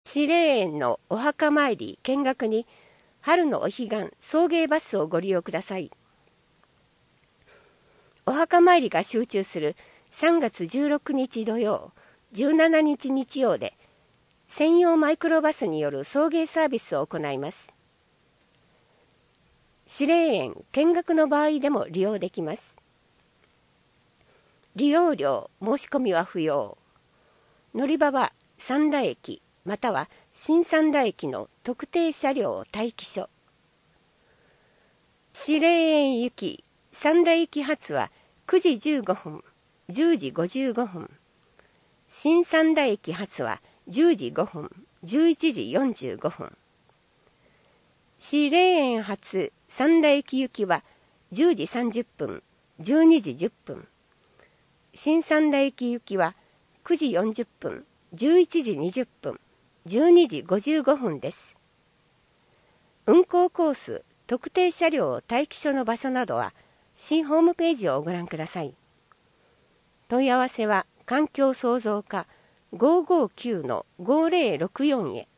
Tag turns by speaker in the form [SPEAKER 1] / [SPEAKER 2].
[SPEAKER 1] 司令園のお墓参り見学に春のお彼岸送迎バスをご利用ください。お墓参りが集中する3月16日土曜、17日日曜で専用マイクロバスによる送迎サービスを行います。司令園見学の場合でも利用できます。利用料申し込みは不要。乗り場は三田駅または新三田駅の特定車両待機所。司令園行き三田駅発は9時15分、10時55分。新三田駅発は10時5分、11時45分。司令園発三田駅行きは10時30分、12時10分。新三田駅行きは9時40分、11時20分、12時55分です。運行コース、特定車両待機所の場所などは新ホームページをご覧ください。問い合わせは環境創造課559-5064へ。